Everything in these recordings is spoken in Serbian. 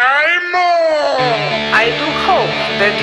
I do hope that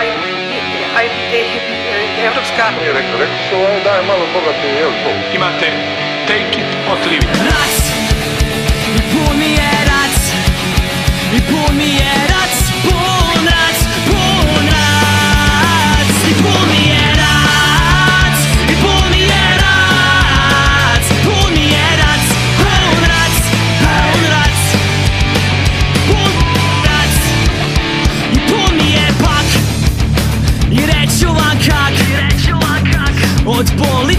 Evropska... Rekli su daj malo bogati, jel to? Imate take it or leave it. Rat, i pun mi je rat, i pun mi je rat, pun rat, pun rat, i pun mi je rat, i pun mi je rat, pun mi je rat, pun rat, pun rat, pun rat, i pun mi je pak, i reću vam kak, od boli